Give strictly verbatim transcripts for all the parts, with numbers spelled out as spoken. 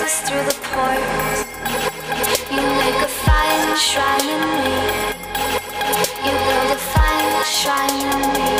through the pores. You make a fine shrine in me. You build a fine shrine in me.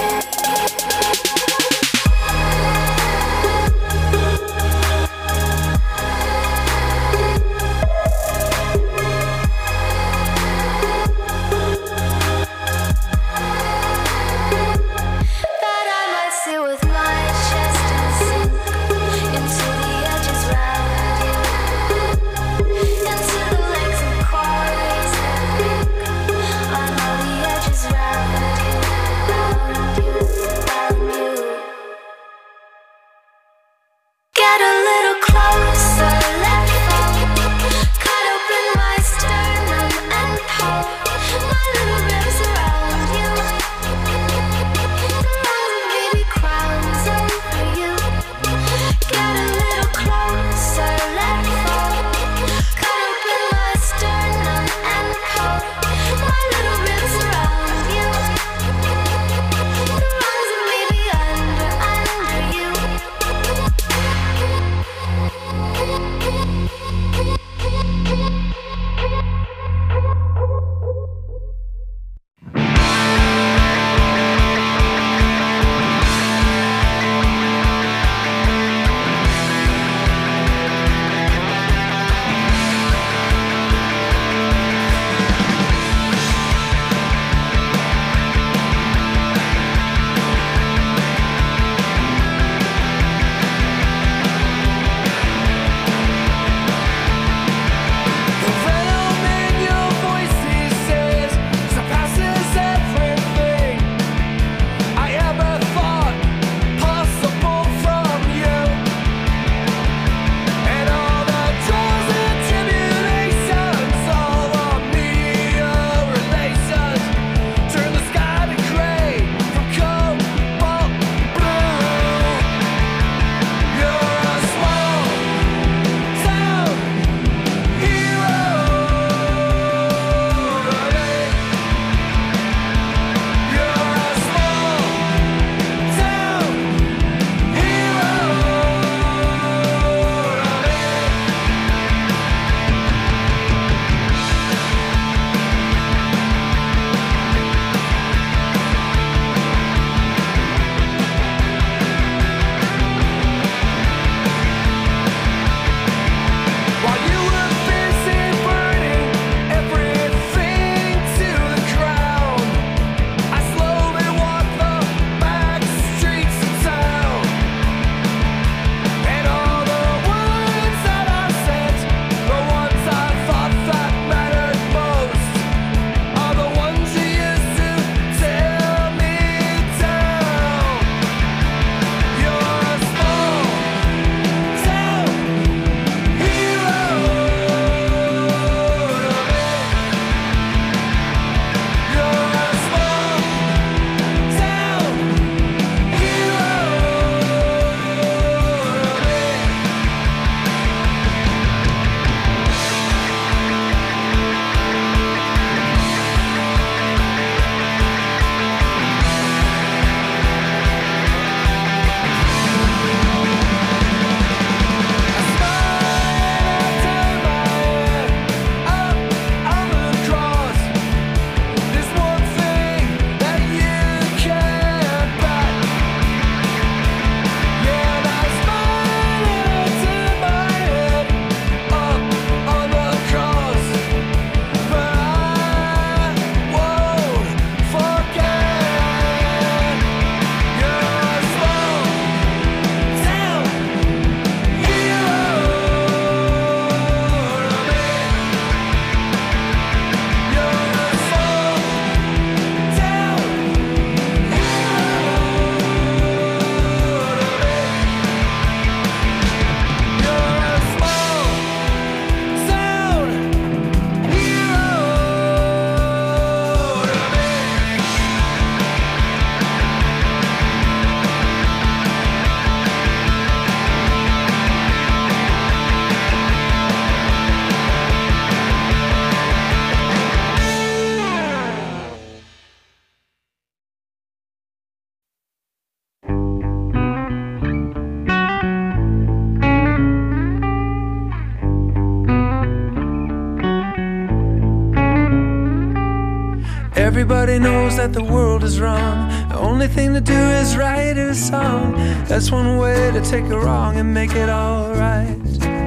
Everybody knows that the world is wrong. The only thing to do is write a song. That's one way to take a wrong and make it alright.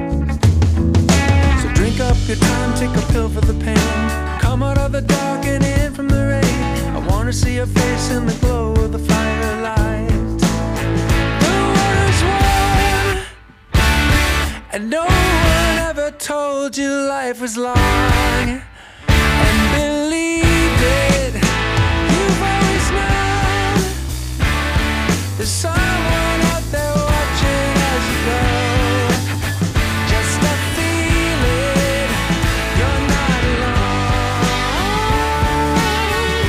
So drink up your time, take a pill for the pain. Come out of the dark and in from the rain. I wanna see your face in the glow of the firelight. The water's warm, and no one ever told you life was long. And believe it, you've always known there's someone out there watching as you go. Just a feeling you're not alone.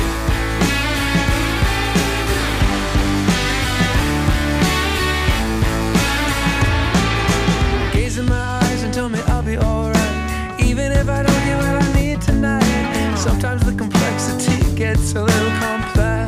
Gaze in my eyes and tell me I'll be alright, even if I don't get what I need tonight. Sometimes the complexity gets a little complex,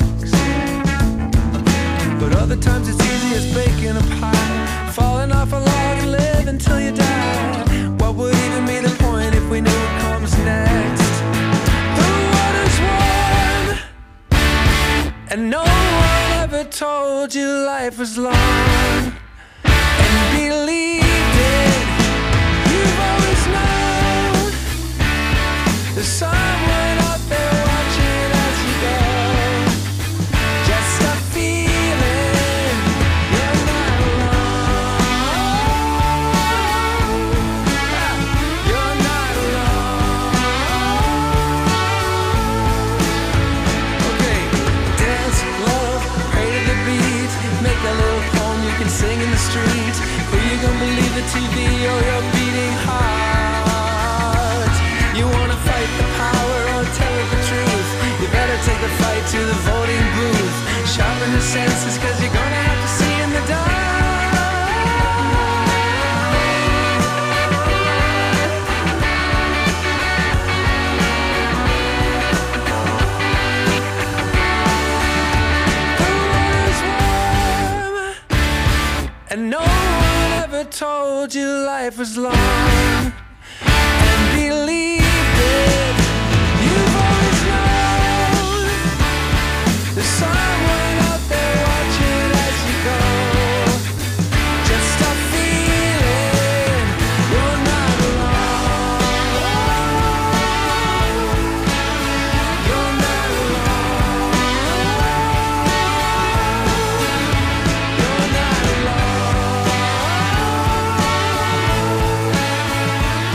but other times it's easy as baking a pie, falling off a log and live until you die. What would even be the point if we knew what comes next? The water's warm, and no one ever told you life was long. And believed it, you've always known there's someone out there watching as you go. Just a feeling you're not alone. You're not alone. Okay, dance, love, pray to the beat. Make a little poem you can sing in the street. Who you gonna believe, the T V or your beating heart? You wanna fight the power or tell it the truth? You better take the fight to the voting booth. Sharpen your senses, cause you're gonna have to see in the dark. The water's warm, and no one ever told you life was long. And believed it, you've always known there's someone out there watching as you go. Just a feeling you're not alone. You're not alone. You're not alone.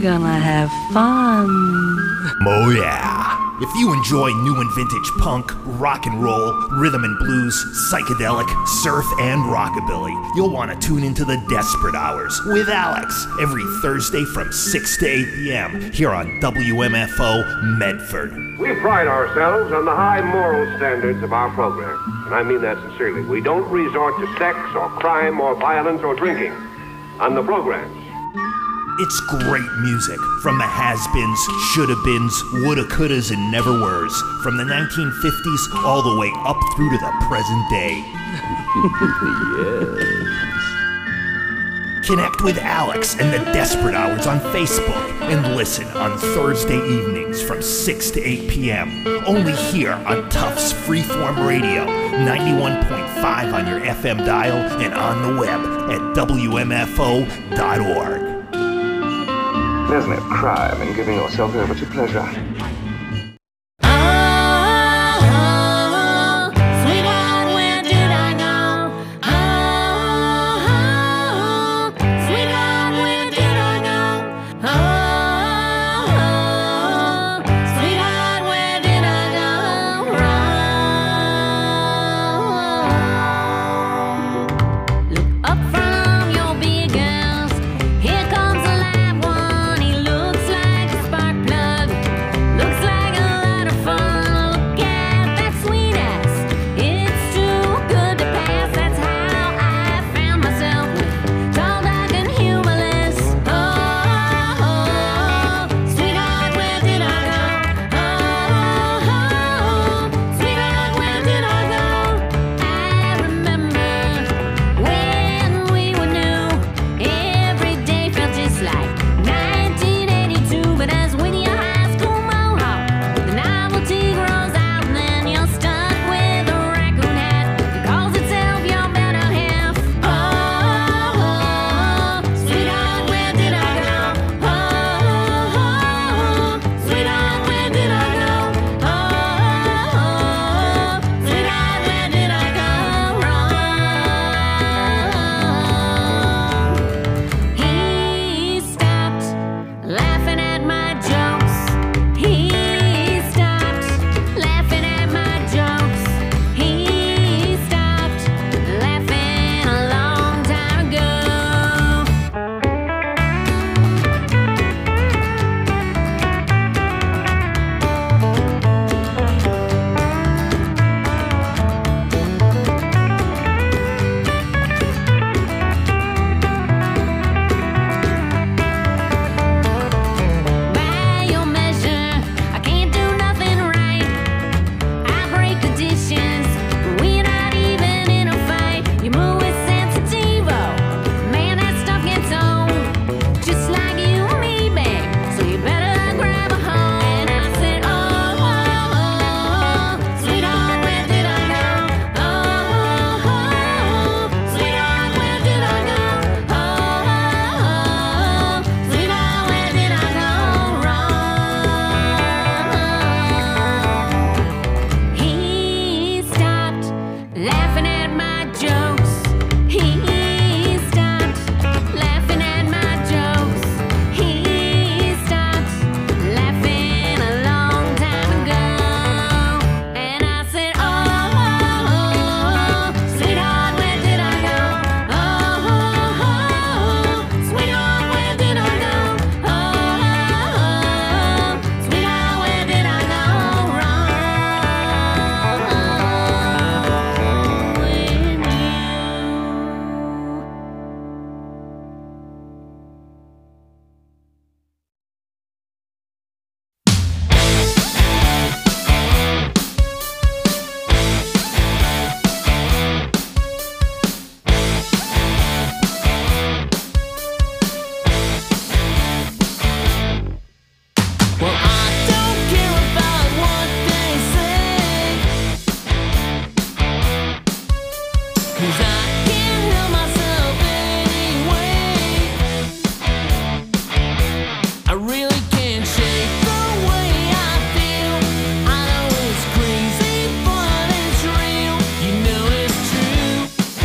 gonna have fun. Oh yeah. If you enjoy new and vintage punk, rock and roll, rhythm and blues, psychedelic, surf, and rockabilly, you'll want to tune into the Desperate Hours with Alex every Thursday from six to eight p.m. here on W M F O Medford. We pride ourselves on the high moral standards of our program, and I mean that sincerely. We don't resort to sex or crime or violence or drinking on the programs. It's great music from the has-beens, shoulda-beens, woulda-couldas, and never-weres, from the nineteen fifties all the way up through to the present day. Yes. Connect with Alex and the Desperate Hours on Facebook and listen on Thursday evenings from six to eight p.m. only here on Tufts Freeform Radio, ninety-one point five on your F M dial and on the web at W M F O dot org. There's no crime in giving yourself over to pleasure.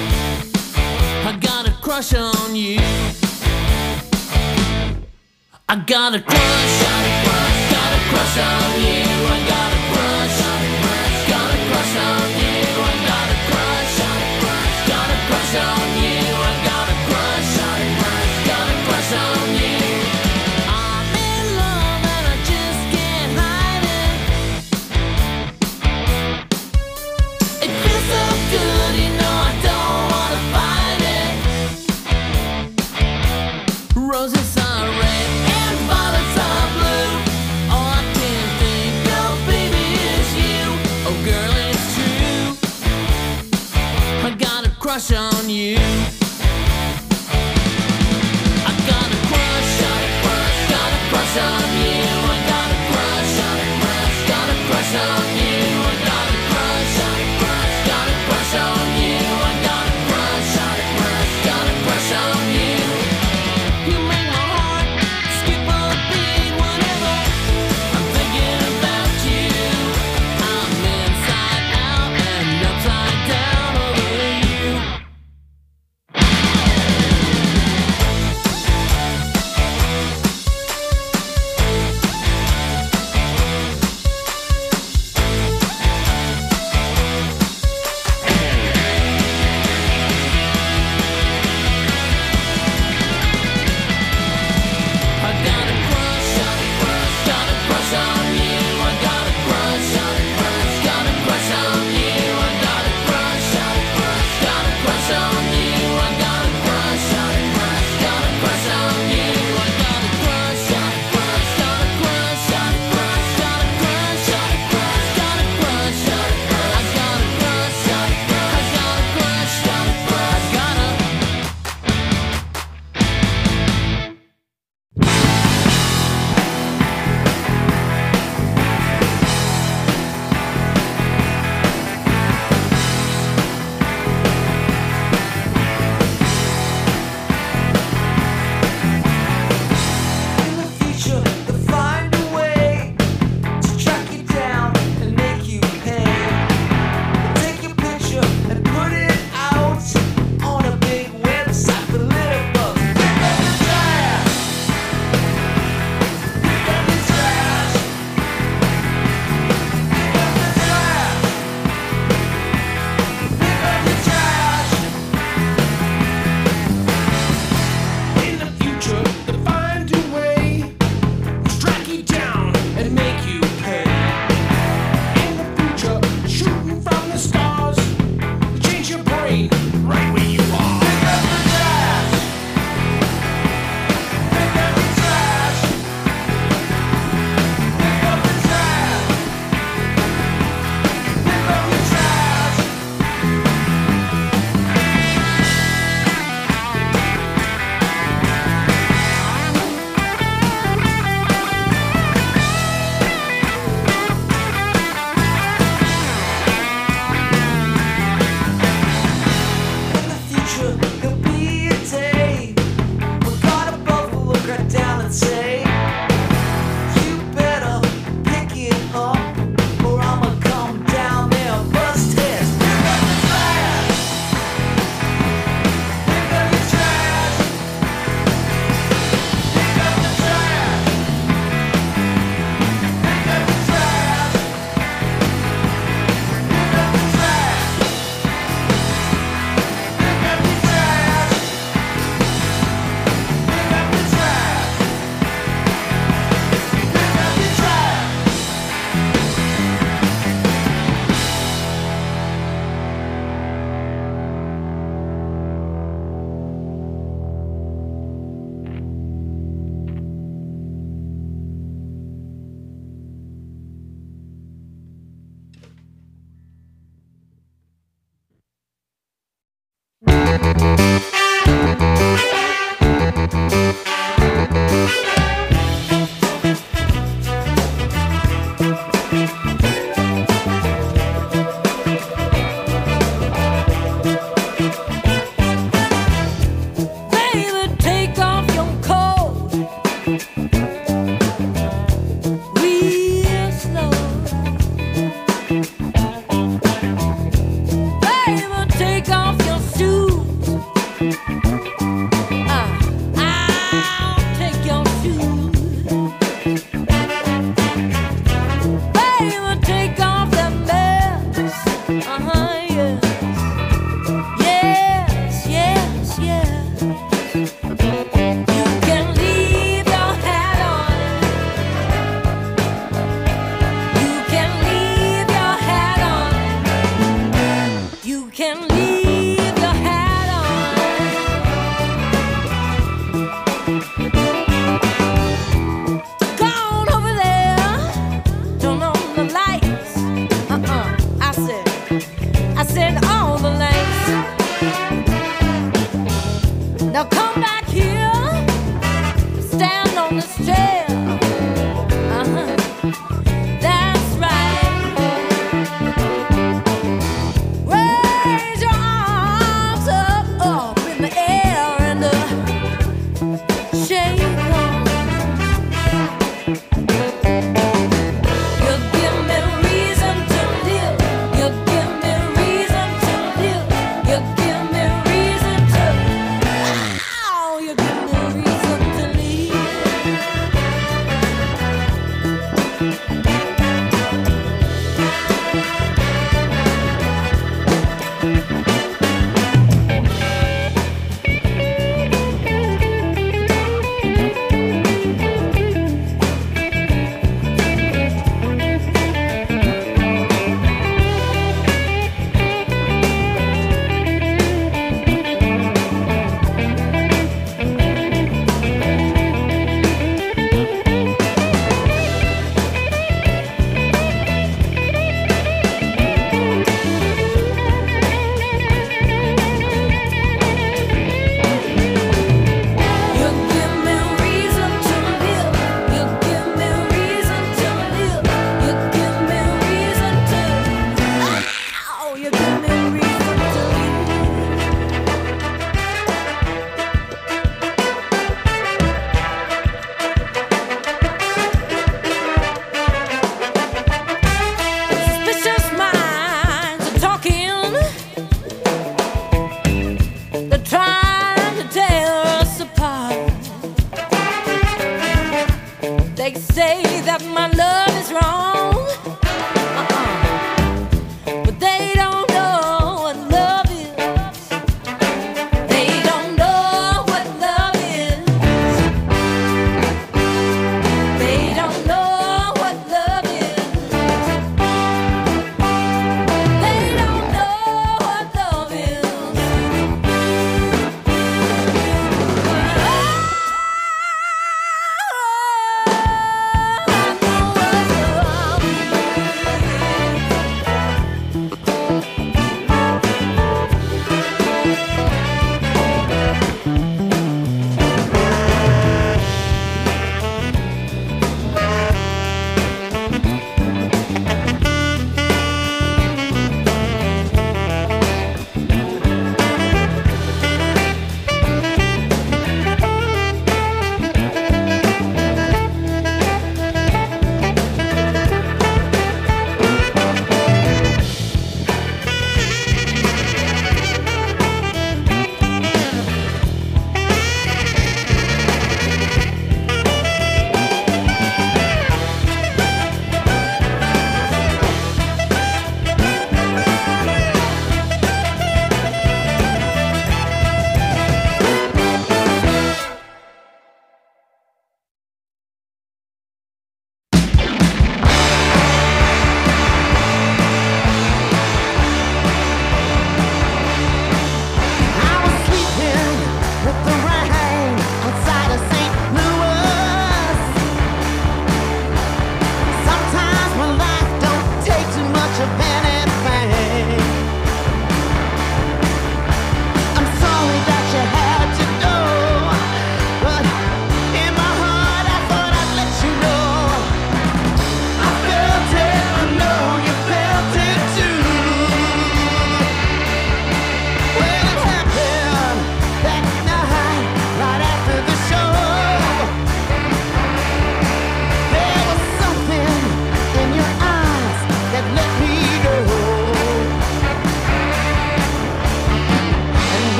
crush on you. I got a crush, got a crush, got a crush on you. I got a crush, got a crush on you. I got a crush, got a crush on you. I got a crush, got a crush on you. I'm in love and I just can't hide it. It feels so good, you know I don't wanna fight it. Roses are red and violets are blue. All I can think of, baby, is you. Oh girl, it's true, I got a crush on you. I got a crush, got a crush, got a crush on you. I got a crush, got a crush, got a crush on you. I got a crush, got a crush, got a crush on you. I got a crush, got a crush, got a crush on you. You make my heart skip a beat whenever I'm thinking about you. I'm inside out and upside down over you.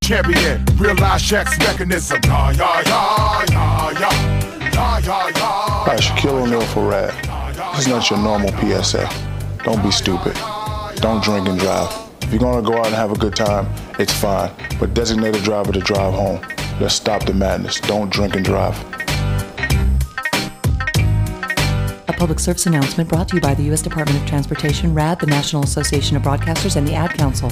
champion. Realize Shaq's mechanism. Yeah, yeah, yeah, yeah, yeah, yeah, yeah, yeah. All right, Shaquille O'Neal for Rad. This is not your normal P S A. Don't be stupid. Don't drink and drive. If you're gonna go out and have a good time, it's fine. But designate a driver to drive home. Let's stop the madness. Don't drink and drive. A public service announcement brought to you by the U S Department of Transportation, RAD, the National Association of Broadcasters, and the Ad Council.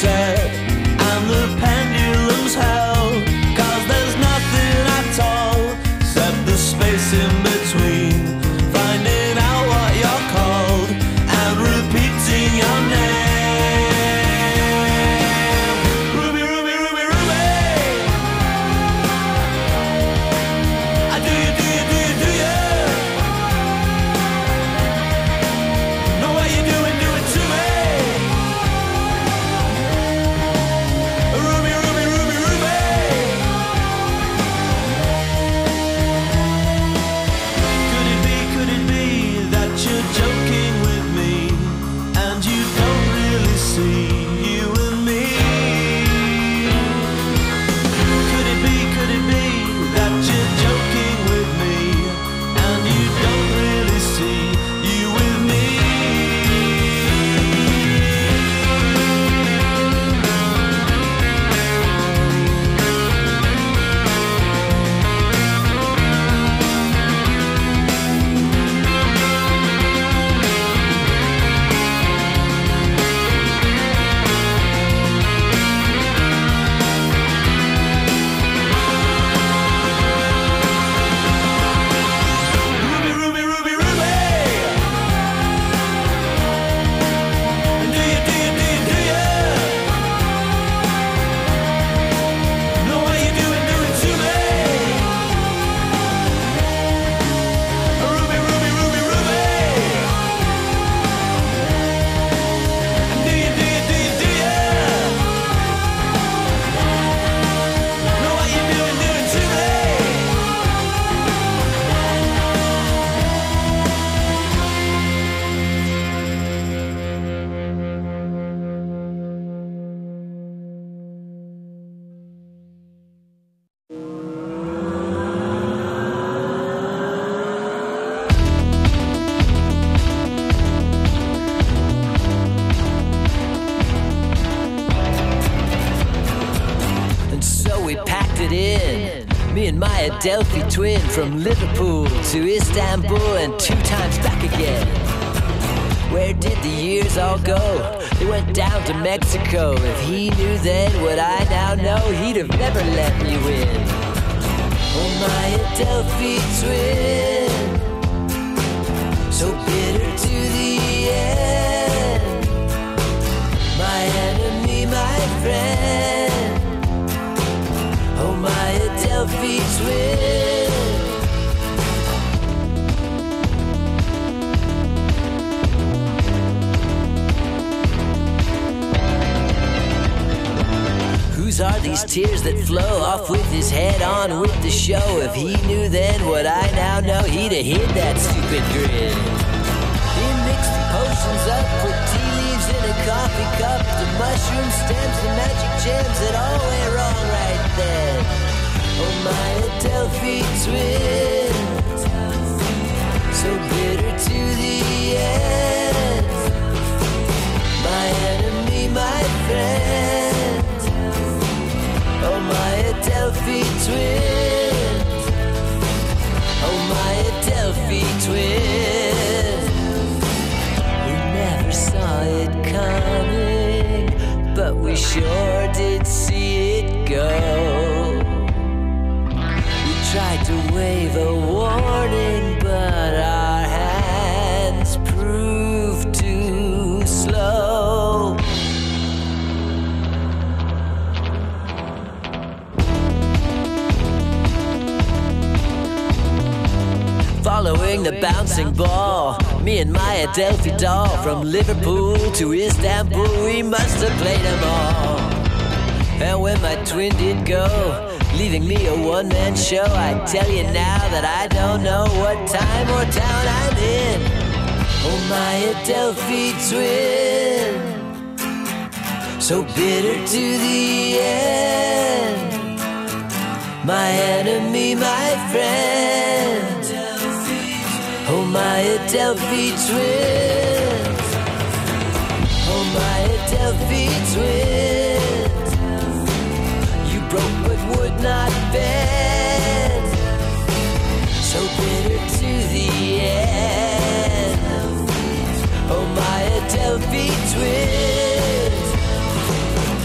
said, and the pendulums held, 'cause there's nothing at all except the space in between, finding out what you're called and repeating your name. Ruby, Ruby, Ruby, Ruby. I do you, do you, do you, do you? Know what you're doing, do it to me. Ruby, Ruby, Ruby, Ruby. Could it be, could it be that you're joking with me and you don't really see you and me? Could it be, could it be that you're joking with me and you don't really see you with me? Ruby, Ruby, Ruby, Ruby. Do you, do you, do you, do you? Know what you're doing, do it to me. Ruby, Ruby, Ruby, Ruby. Do you, do you, do you, do you? Know what you're doing, do it to me. And so we packed it in. Me and my Adelphi twin, from Liverpool to Istanbul and two times back again. Where did the years all go? They went down to Mexico. If he knew then what I now know, he'd have never let me win. Oh, my Adelphi twin, so bitter to the end. My enemy, my friend. Oh, my Adelphi twin. Whose are these tears that flow off with his head on with the show? If he knew then what I now know, he'd have hid that stupid grin. He mixed the potions up, put tea leaves in a coffee cup, the mushroom stems, the magic gems, it all went wrong right then. Oh, my Adelphi twin, so bitter to the end. My enemy, my friend. Oh, my Adelphi twin. Oh, my Adelphi twin. We never saw it coming, but we sure did see it go. We tried to wave a warning, but our hands proved too slow. Following the bouncing ball, me and my Adelphi doll, from Liverpool to Istanbul, we must have played them all. And when my twin did go, leaving me a one-man show, I tell you now that I don't know what time or town I'm in. Oh, my Adelphi twin, so bitter to the end. My enemy, my friend. Oh, my Adelphi twin. Oh, my Adelphi twin. You broke but would not bend. So bitter to the end. Oh, my Adelphi twin.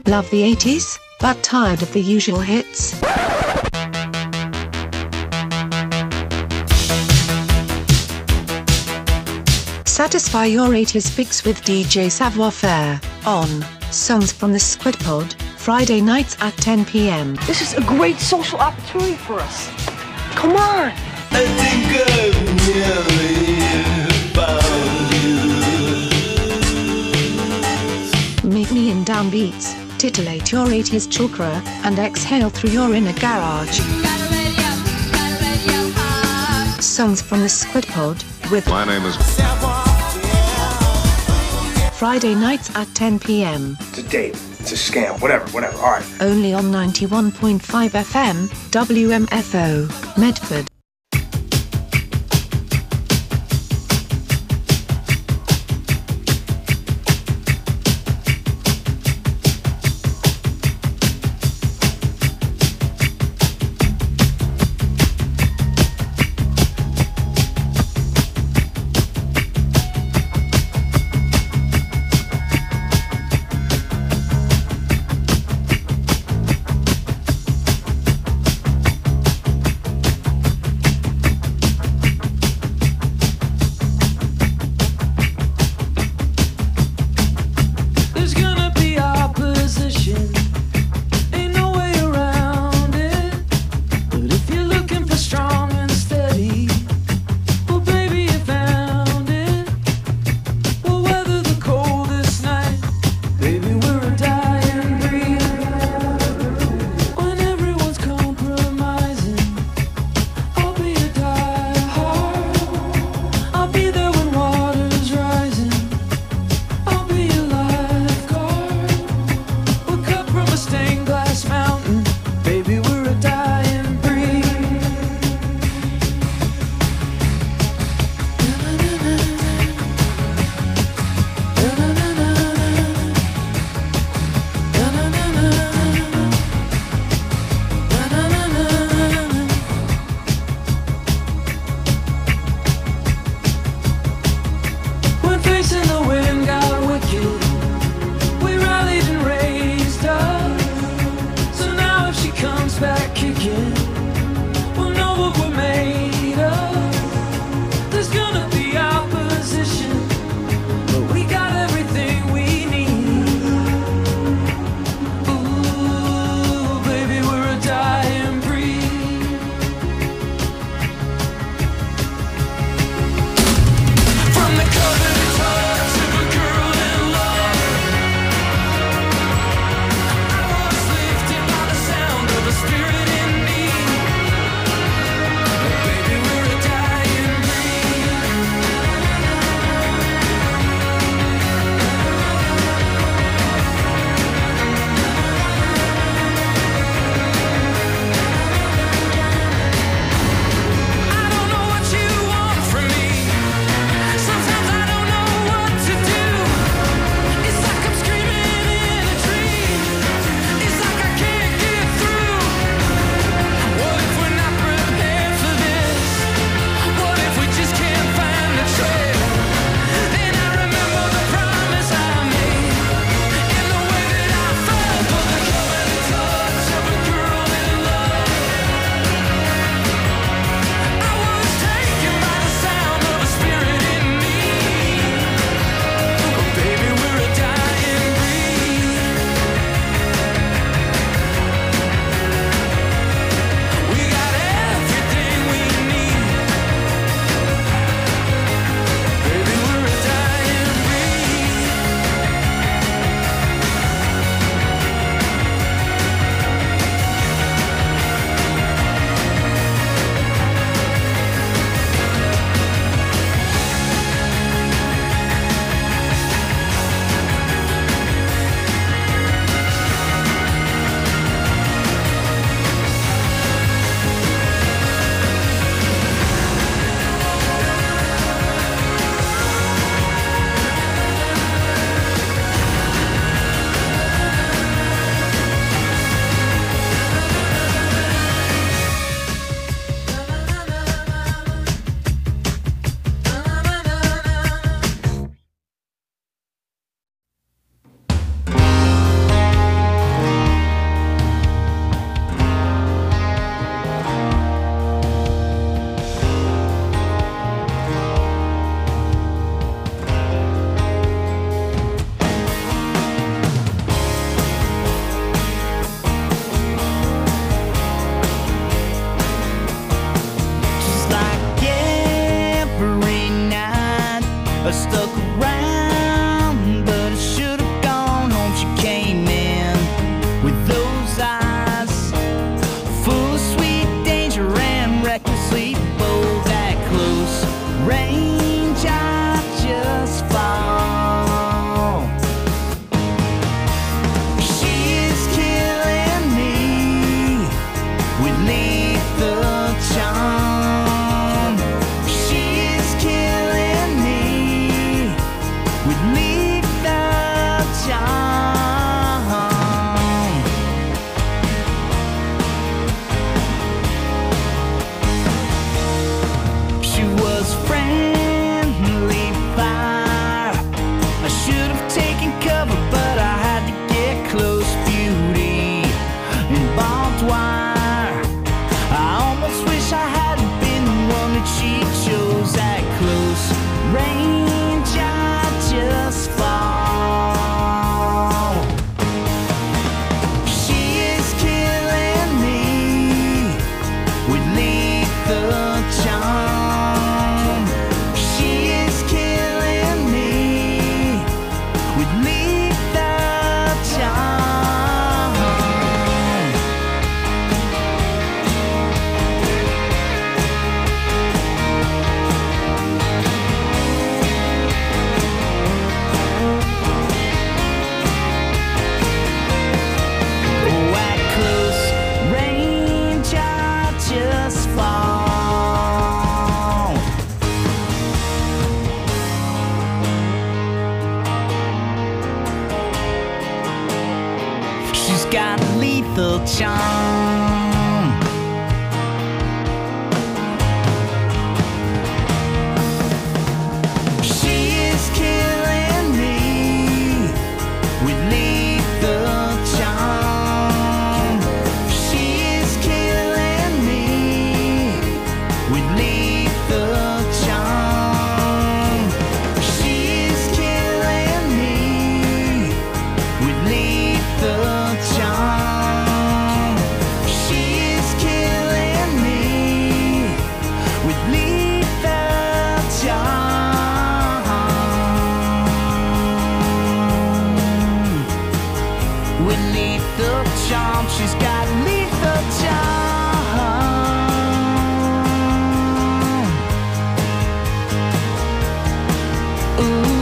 Love the eighties, but tired of the usual hits? Satisfy your eighties fix with D J Savoir Faire on Songs from the Squid Pod, Friday nights at ten p m. This is a great social opportunity for us. Come on! I think I've nearly found you. Meet me in downbeats, titillate your eighties chakra, and exhale through your inner garage. Songs from the Squid Pod with My name is Friday nights at ten p m. It's a date. It's a scam. Whatever, whatever. All right. Only on ninety-one point five F M, W M F O, Medford. last fall. She's got lethal charm. She is killing me with lethal charm. She is killing me with lethal charm. She is killing me with lethal charm. She is killing me with lethal charm. With lethal charm, she's got lethal charm. Ooh.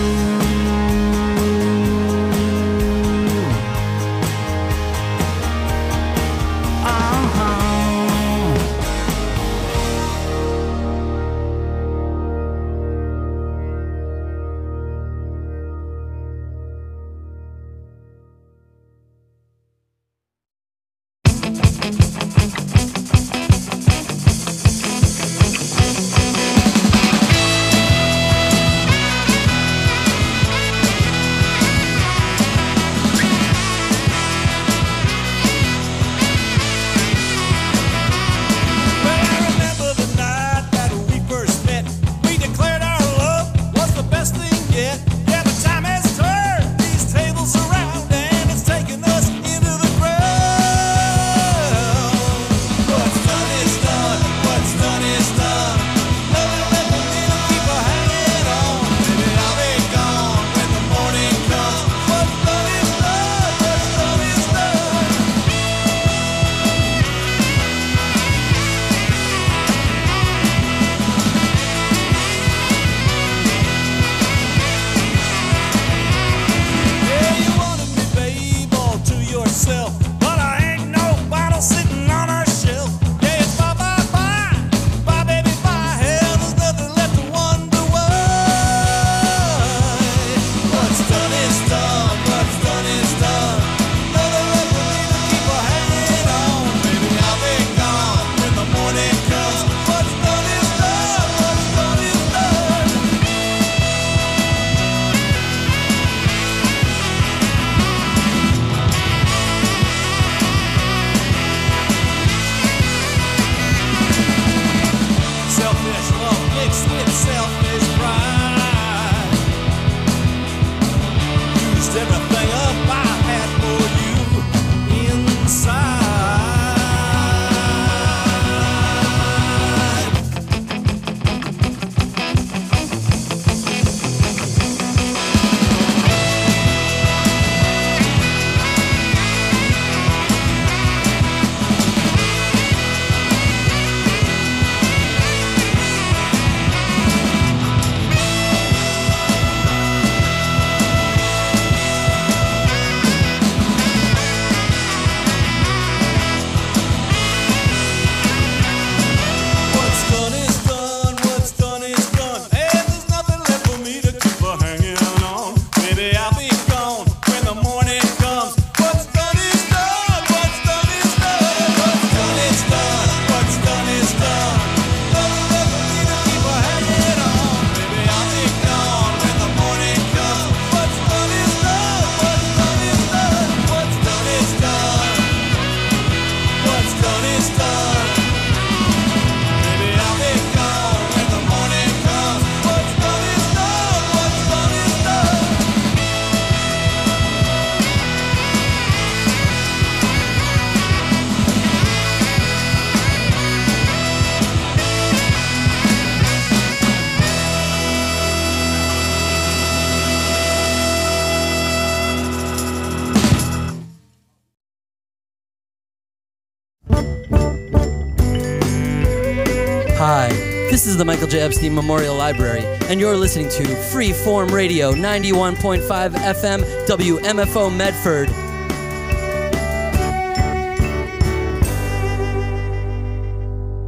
Hi, this is the Michael J. Epstein Memorial Library, and you're listening to Freeform Radio ninety-one point five F M W M F O Medford.